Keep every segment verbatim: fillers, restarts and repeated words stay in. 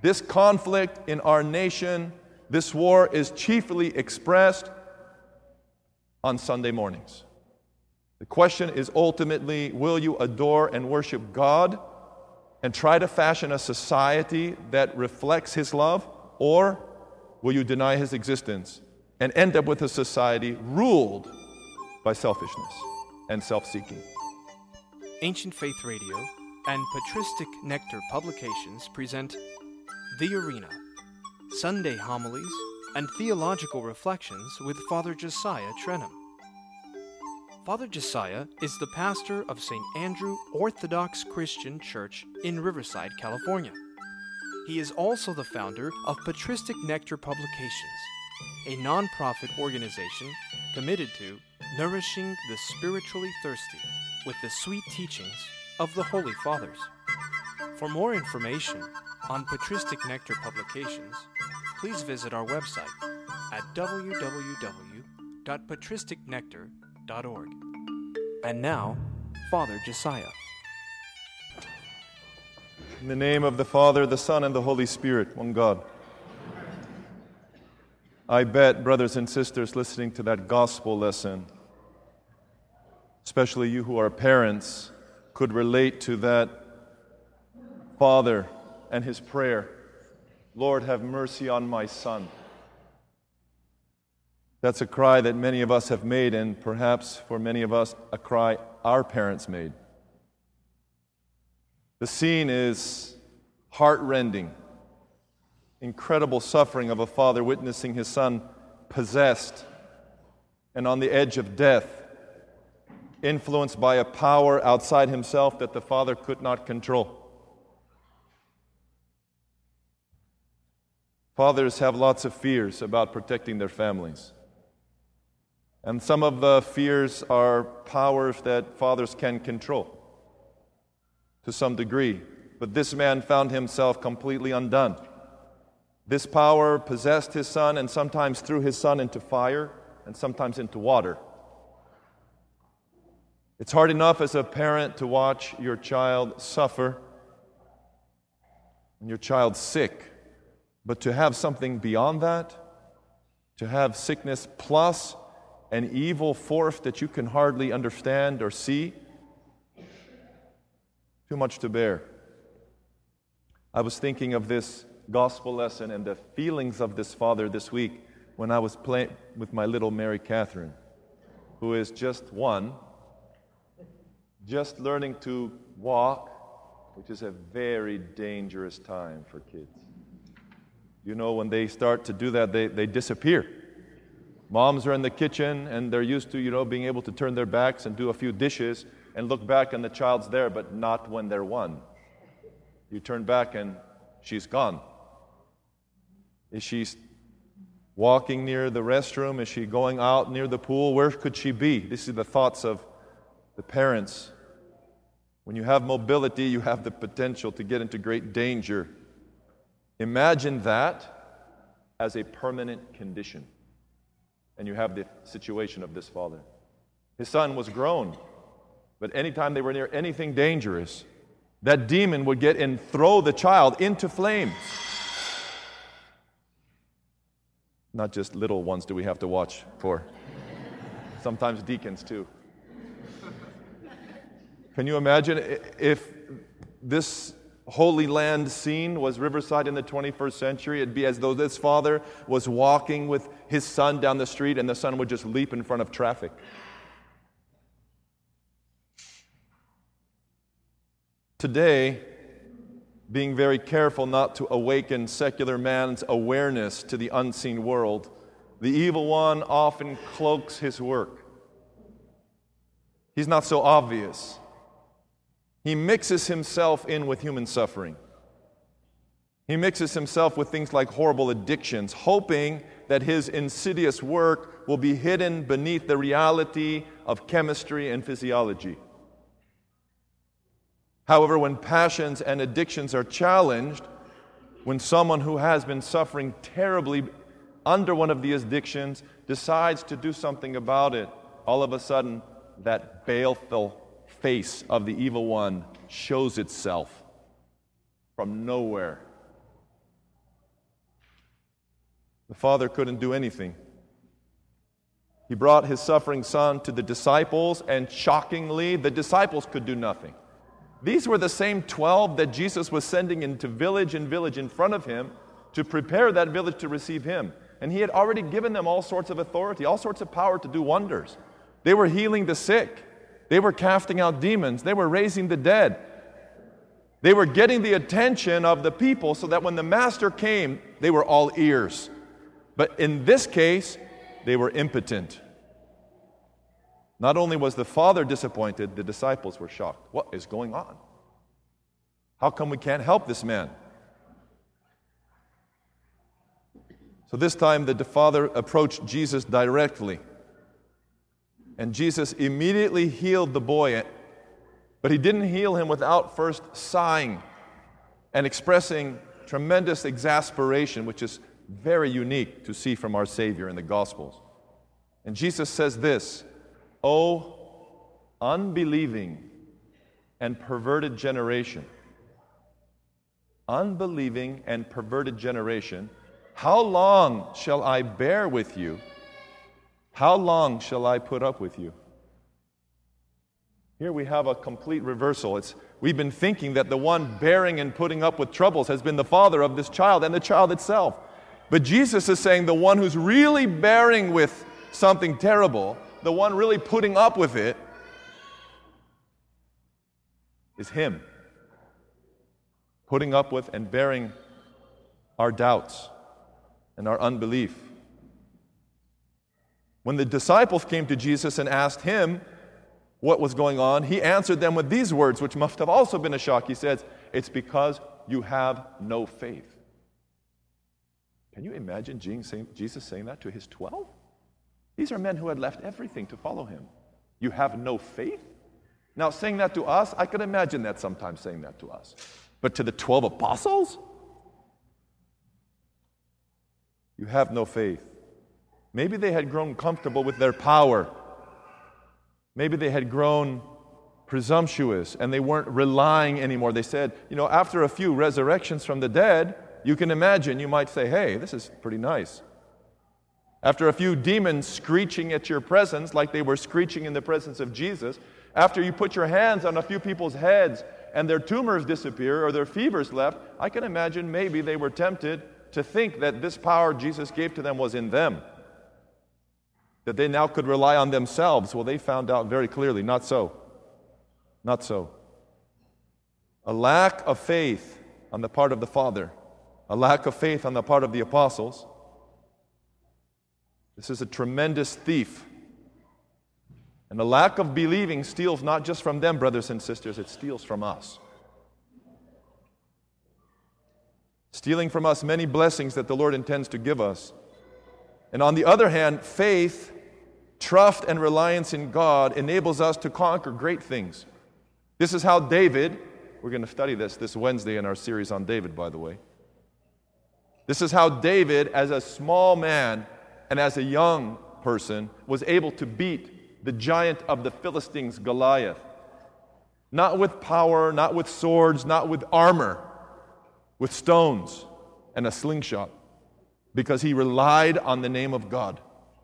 This conflict in our nation, this war, is chiefly expressed on Sunday mornings. The question is ultimately, will you adore and worship God and try to fashion a society that reflects His love, or will you deny His existence and end up with a society ruled by selfishness and self-seeking? Ancient Faith Radio and Patristic Nectar Publications present The Arena, Sunday homilies and theological reflections with Father Josiah Trenum. Father Josiah is the pastor of Saint Andrew Orthodox Christian Church in Riverside, California. He is also the founder of Patristic Nectar Publications, a non-profit organization committed to nourishing the spiritually thirsty with the sweet teachings of the Holy Fathers. For more information on Patristic Nectar Publications, please visit our website at w w w dot patristic nectar dot org. And now, Father Josiah. In the name of the Father, the Son, and the Holy Spirit, one God. I bet, brothers and sisters, listening to that gospel lesson, especially you who are parents, could relate to that father and his prayer, Lord, have mercy on my son. That's a cry that many of us have made, and perhaps for many of us, a cry our parents made. The scene is heart-rending. Incredible suffering of a father witnessing his son possessed and on the edge of death, influenced by a power outside himself that the father could not control. Fathers have lots of fears about protecting their families. And some of the fears are powers that fathers can control to some degree. But this man found himself completely undone. This power possessed his son and sometimes threw his son into fire and sometimes into water. It's hard enough as a parent to watch your child suffer and your child sick, but to have something beyond that, to have sickness plus an evil force that you can hardly understand or see, too much to bear. I was thinking of this gospel lesson and the feelings of this father this week when I was playing with my little Mary Catherine, who is just one, just learning to walk, which is a very dangerous time for kids. You know, when they start to do that, they, they disappear. Moms are in the kitchen, and they're used to, you know, being able to turn their backs and do a few dishes and look back and the child's there, but not when they're one. You turn back and she's gone. Is she walking near the restroom? Is she going out near the pool? Where could she be? This is the thoughts of the parents. When you have mobility, you have the potential to get into great danger. Imagine that as a permanent condition. And you have the situation of this father. His son was grown, but anytime they were near anything dangerous, that demon would get and throw the child into flames. Not just little ones do we have to watch for. Sometimes deacons too. Can you imagine if this Holy Land scene was Riverside in the twenty-first century? It'd be as though this father was walking with his son down the street and the son would just leap in front of traffic. Today, being very careful not to awaken secular man's awareness to the unseen world, the evil one often cloaks his work. He's not so obvious. He mixes himself in with human suffering. He mixes himself with things like horrible addictions, hoping that his insidious work will be hidden beneath the reality of chemistry and physiology. However, when passions and addictions are challenged, when someone who has been suffering terribly under one of these addictions decides to do something about it, all of a sudden, that baleful face of the evil one shows itself from nowhere. The Father couldn't do anything. He brought His suffering Son to the disciples, and shockingly, the disciples could do nothing. These were the same twelve that Jesus was sending into village and village in front of Him to prepare that village to receive Him. And He had already given them all sorts of authority, all sorts of power to do wonders. They were healing the sick. They were casting out demons. They were raising the dead. They were getting the attention of the people so that when the Master came, they were all ears. But in this case, they were impotent. Not only was the Father disappointed, the disciples were shocked. What is going on? How come we can't help this man? So this time the Father approached Jesus directly. And Jesus immediately healed the boy, but He didn't heal him without first sighing and expressing tremendous exasperation, which is very unique to see from our Savior in the Gospels. And Jesus says this, "O unbelieving and perverted generation, unbelieving and perverted generation, how long shall I bear with you? How long shall I put up with you?" Here we have a complete reversal. It's, we've been thinking that the one bearing and putting up with troubles has been the father of this child and the child itself. But Jesus is saying the one who's really bearing with something terrible, the one really putting up with it, is Him. Putting up with and bearing our doubts and our unbelief. When the disciples came to Jesus and asked Him what was going on, He answered them with these words, which must have also been a shock. He says, "It's because you have no faith." Can you imagine Jesus saying that to His twelve? These are men who had left everything to follow Him. You have no faith? Now, saying that to us, I could imagine that sometimes saying that to us. But to the twelve apostles? You have no faith. Maybe they had grown comfortable with their power. Maybe they had grown presumptuous and they weren't relying anymore. They said, you know, after a few resurrections from the dead, you can imagine, you might say, hey, this is pretty nice. After a few demons screeching at your presence like they were screeching in the presence of Jesus, after you put your hands on a few people's heads and their tumors disappear or their fevers left, I can imagine maybe they were tempted to think that this power Jesus gave to them was in them, that they now could rely on themselves. Well, they found out very clearly, not so. Not so. A lack of faith on the part of the Father, a lack of faith on the part of the apostles. This is a tremendous thief. And a lack of believing steals not just from them, brothers and sisters, it steals from us. Stealing from us many blessings that the Lord intends to give us. And on the other hand, faith, trust, and reliance in God enables us to conquer great things. This is how David, we're going to study this this Wednesday in our series on David, by the way. This is how David, as a small man and as a young person, was able to beat the giant of the Philistines, Goliath. Not with power, not with swords, not with armor, with stones and a slingshot, because he relied on the name of God.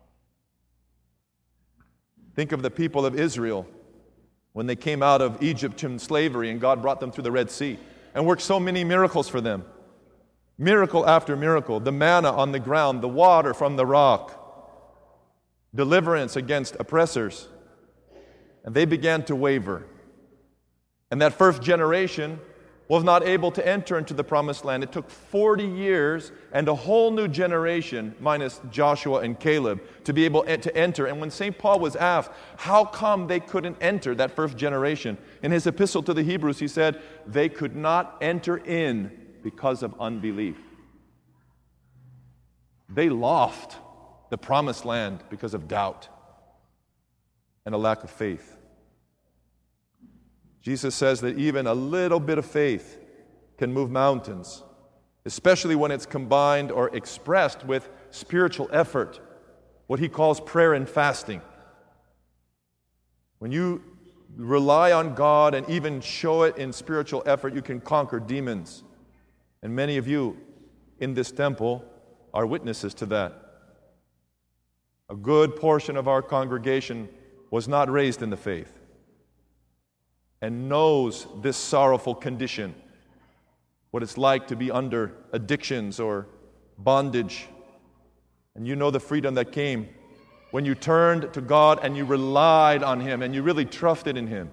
Think of the people of Israel when they came out of Egyptian slavery and God brought them through the Red Sea and worked so many miracles for them. Miracle after miracle, the manna on the ground, the water from the rock, deliverance against oppressors. And they began to waver. And that first generation was not able to enter into the promised land. It took forty years and a whole new generation, minus Joshua and Caleb, to be able to enter. And when Saint Paul was asked, how come they couldn't enter, that first generation? In his epistle to the Hebrews, he said, they could not enter in because of unbelief. They lost the promised land because of doubt and a lack of faith. Jesus says that even a little bit of faith can move mountains, especially when it's combined or expressed with spiritual effort, what he calls prayer and fasting. When you rely on God and even show it in spiritual effort, you can conquer demons. And many of you in this temple are witnesses to that. A good portion of our congregation was not raised in the faith and knows this sorrowful condition, what it's like to be under addictions or bondage. And you know the freedom that came when you turned to God and you relied on Him and you really trusted in Him.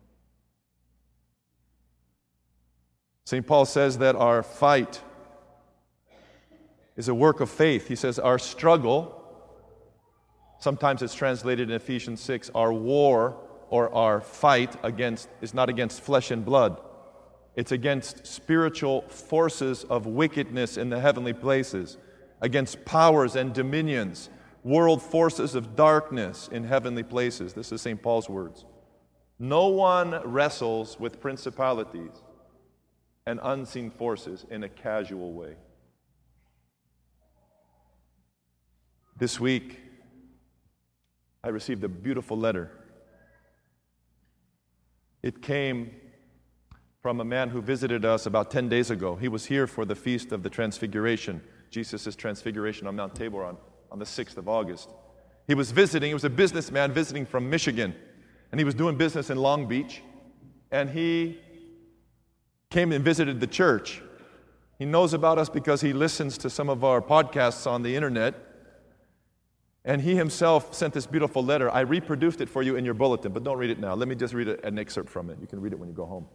Saint Paul says that our fight is a work of faith. He says our struggle, sometimes it's translated in Ephesians six, our war or our fight against is not against flesh and blood. It's against spiritual forces of wickedness in the heavenly places, against powers and dominions, world forces of darkness in heavenly places. This is Saint Paul's words. No one wrestles with principalities and unseen forces in a casual way. This week, I received a beautiful letter. It came from a man who visited us about ten days ago. He was here for the Feast of the Transfiguration, Jesus' Transfiguration on Mount Tabor on, on the sixth of August. He was visiting, he was a businessman visiting from Michigan, and he was doing business in Long Beach, and he came and visited the church. He knows about us because he listens to some of our podcasts on the internet, and he himself sent this beautiful letter. I reproduced it for you in your bulletin, but don't read it now. Let me just read an excerpt from it. You can read it when you go home.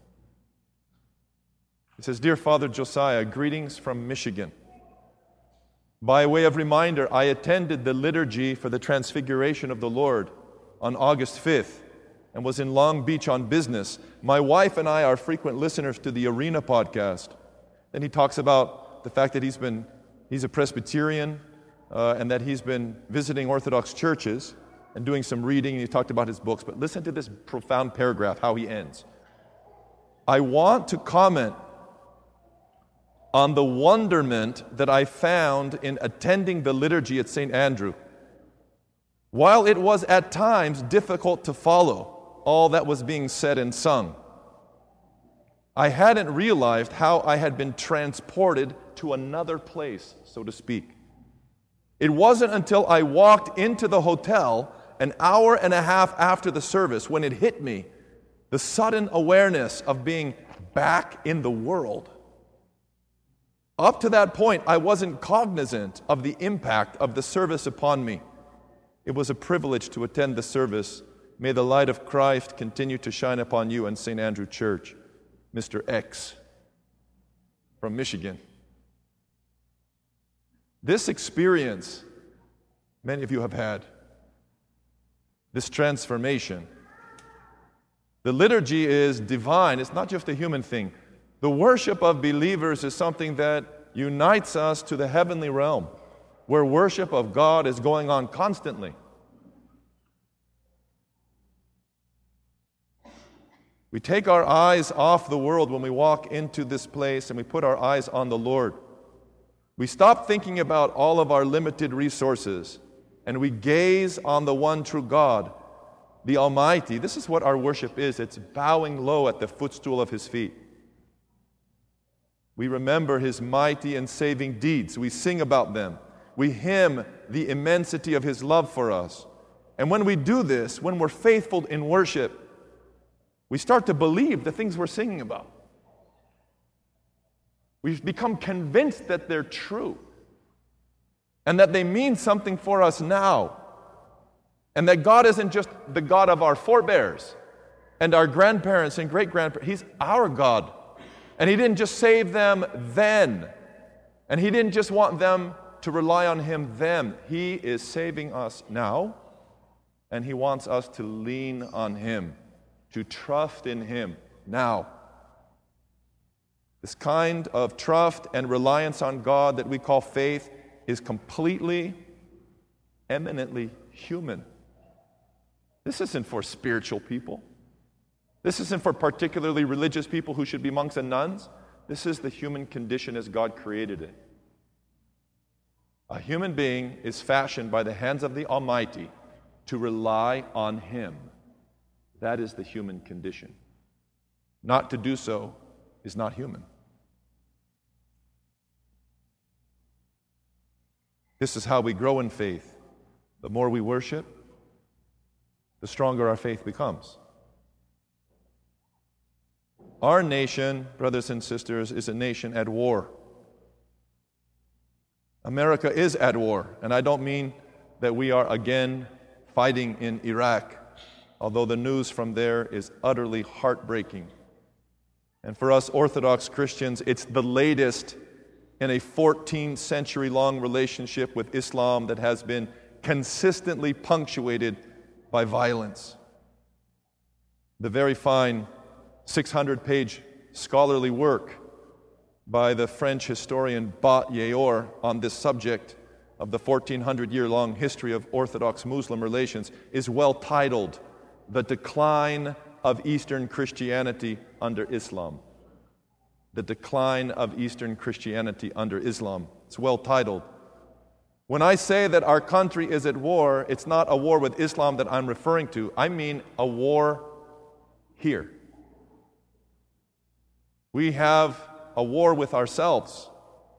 It says, "Dear Father Josiah, greetings from Michigan. By way of reminder, I attended the liturgy for the Transfiguration of the Lord on August fifth and was in Long Beach on business. My wife and I are frequent listeners to the Arena podcast." Then he talks about the fact that he's been he's a Presbyterian uh, and that he's been visiting Orthodox churches and doing some reading, and he talked about his books. But listen to this profound paragraph, how he ends. "I want to comment on the wonderment that I found in attending the liturgy at Saint Andrew. While it was at times difficult to follow all that was being said and sung, I hadn't realized how I had been transported to another place, so to speak. It wasn't until I walked into the hotel an hour and a half after the service when it hit me, the sudden awareness of being back in the world. Up to that point, I wasn't cognizant of the impact of the service upon me. It was a privilege to attend the service. May the light of Christ continue to shine upon you and Saint Andrew Church. Mister X from Michigan." This experience, many of you have had, this transformation. The liturgy is divine. It's not just a human thing. The worship of believers is something that unites us to the heavenly realm, where worship of God is going on constantly. We take our eyes off the world when we walk into this place and we put our eyes on the Lord. We stop thinking about all of our limited resources and we gaze on the one true God, the Almighty. This is what our worship is. It's bowing low at the footstool of His feet. We remember His mighty and saving deeds. We sing about them. We hymn the immensity of His love for us. And when we do this, when we're faithful in worship, we start to believe the things we're singing about. We've become convinced that they're true and that they mean something for us now. And that God isn't just the God of our forebears and our grandparents and great-grandparents. He's our God. And He didn't just save them then. And He didn't just want them to rely on Him then. He is saving us now. And He wants us to lean on Him, to trust in Him now. This kind of trust and reliance on God that we call faith is completely, eminently human. This isn't for spiritual people. This isn't for particularly religious people who should be monks and nuns. This is the human condition as God created it. A human being is fashioned by the hands of the Almighty to rely on Him. That is the human condition. Not to do so is not human. This is how we grow in faith. The more we worship, the stronger our faith becomes. Our nation, brothers and sisters, is a nation at war. America is at war, and I don't mean that we are again fighting in Iraq, although the news from there is utterly heartbreaking. And for us Orthodox Christians, it's the latest in a fourteen century long relationship with Islam that has been consistently punctuated by violence. The very fine six hundred page scholarly work by the French historian Bat Yeor on this subject of the fourteen hundred year long history of Orthodox Muslim relations is well titled, The Decline of Eastern Christianity under Islam. The Decline of Eastern Christianity under Islam. It's well titled. When I say that our country is at war, it's not a war with Islam that I'm referring to. I mean a war here. We have a war with ourselves.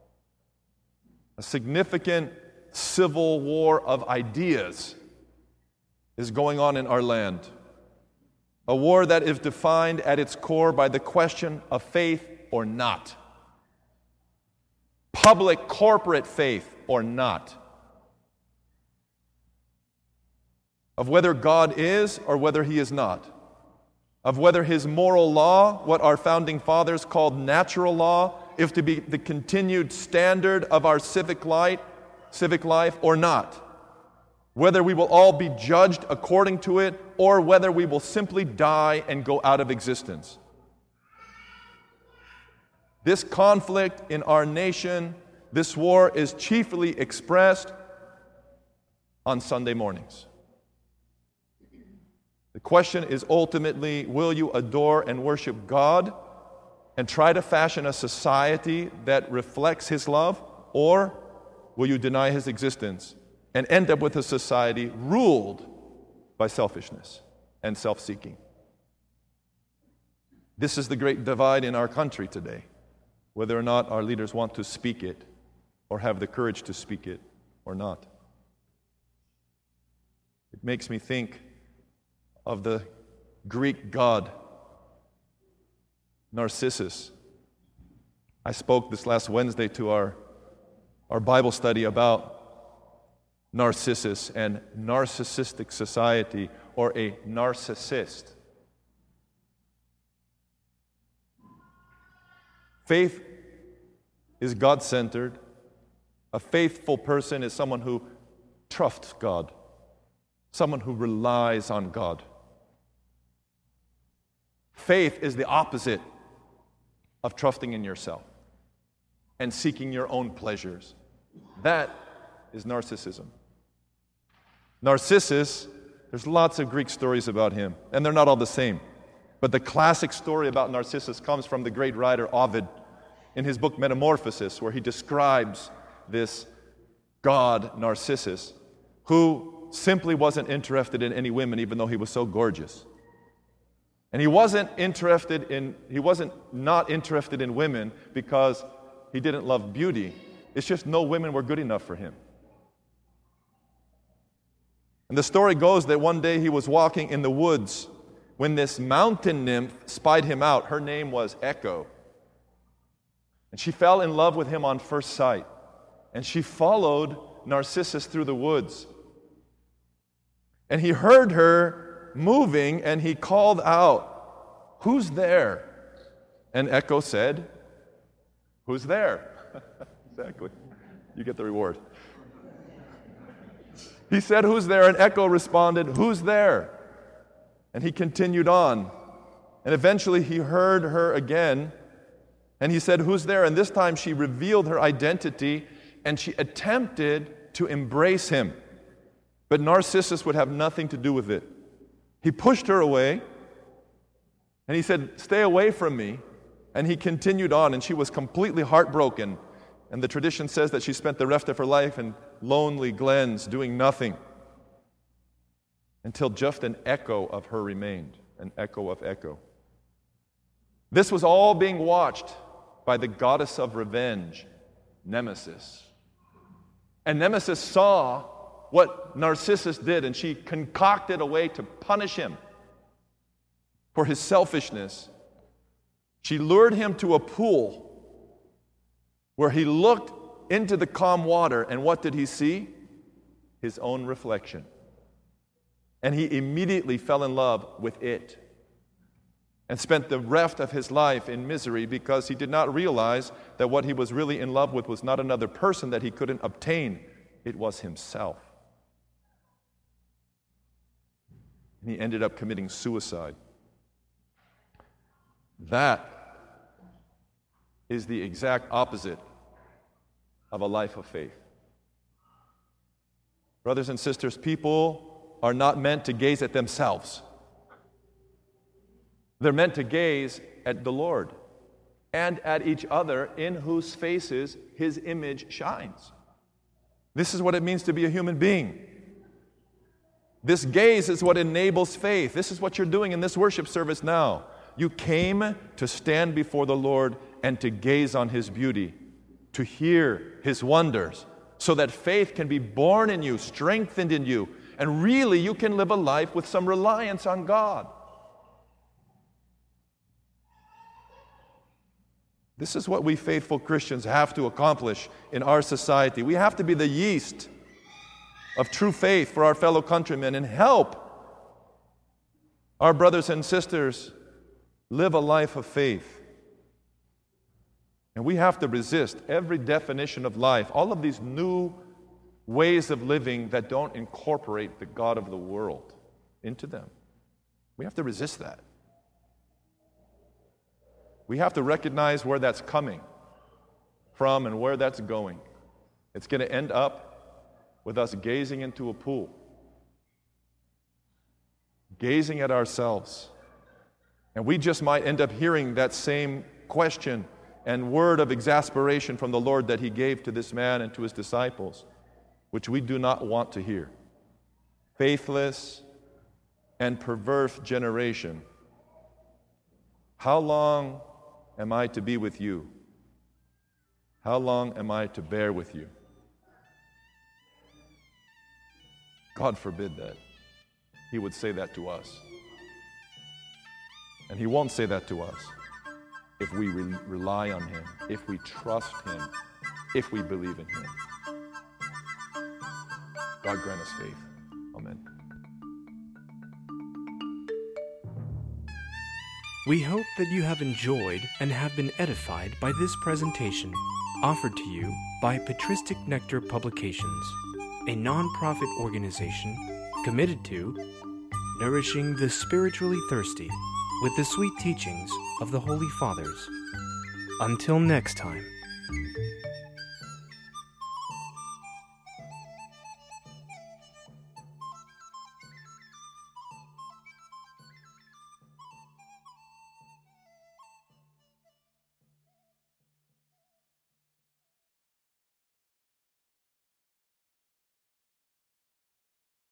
A significant civil war of ideas is going on in our land. A war that is defined at its core by the question of faith or not. Public corporate faith or not. Of whether God is or whether He is not. Of whether His moral law, what our founding fathers called natural law, is to be the continued standard of our civic life, civic life or not. Whether we will all be judged according to it, or whether we will simply die and go out of existence. This conflict in our nation, this war, is chiefly expressed on Sunday mornings. The question is ultimately, will you adore and worship God and try to fashion a society that reflects His love, or will you deny His existence and end up with a society ruled by selfishness and self-seeking? This is the great divide in our country today, whether or not our leaders want to speak it or have the courage to speak it or not. It makes me think of the Greek god Narcissus. I spoke this last Wednesday to our, our Bible study about Narcissus and narcissistic society, or a narcissist. Faith is God-centered. A faithful person is someone who trusts God, someone who relies on God. Faith is the opposite of trusting in yourself and seeking your own pleasures. That is narcissism. Narcissus, there's lots of Greek stories about him, and they're not all the same. But the classic story about Narcissus comes from the great writer Ovid in his book Metamorphosis, where he describes this god Narcissus, who simply wasn't interested in any women, even though he was so gorgeous. And he wasn't interested in, he wasn't not interested in women because he didn't love beauty. It's just no women were good enough for him. And the story goes that one day he was walking in the woods when this mountain nymph spied him out. Her name was Echo. And she fell in love with him on first sight. And she followed Narcissus through the woods. And he heard her moving, and he called out, "Who's there?" And Echo said, "Who's there?" Exactly. You get the reward. He said, "Who's there?" And Echo responded, "Who's there?" And he continued on. And eventually he heard her again, and he said, "Who's there?" And this time she revealed her identity, and she attempted to embrace him. But Narcissus would have nothing to do with it. He pushed her away, and he said, "Stay away from me." And he continued on, and she was completely heartbroken. And the tradition says that she spent the rest of her life in lonely glens doing nothing until just an echo of her remained, an echo of Echo. This was all being watched by the goddess of revenge, Nemesis. And Nemesis saw what Narcissus did, and she concocted a way to punish him for his selfishness. She lured him to a pool where he looked into the calm water, and what did he see? His own reflection. And he immediately fell in love with it and spent the rest of his life in misery because he did not realize that what he was really in love with was not another person that he couldn't obtain. It was himself. And he ended up committing suicide. That is the exact opposite of a life of faith. Brothers and sisters, people are not meant to gaze at themselves. They're meant to gaze at the Lord and at each other, in whose faces His image shines. This is what it means to be a human being. This gaze is what enables faith. This is what you're doing in this worship service now. You came to stand before the Lord and to gaze on His beauty, to hear His wonders, so that faith can be born in you, strengthened in you, and really you can live a life with some reliance on God. This is what we faithful Christians have to accomplish in our society. We have to be the yeast of true faith for our fellow countrymen and help our brothers and sisters live a life of faith. And we have to resist every definition of life, all of these new ways of living that don't incorporate the God of the world into them. We have to resist that. We have to recognize where that's coming from and where that's going. It's going to end up with us gazing into a pool, gazing at ourselves. And we just might end up hearing that same question and word of exasperation from the Lord that He gave to this man and to his disciples, which we do not want to hear. Faithless and perverse generation, how long am I to be with you? How long am I to bear with you? God forbid that He would say that to us. And He won't say that to us if we re- rely on Him, if we trust Him, if we believe in Him. God grant us faith. Amen. We hope that you have enjoyed and have been edified by this presentation offered to you by Patristic Nectar Publications, a non-profit organization committed to nourishing the spiritually thirsty with the sweet teachings of the Holy Fathers. Until next time.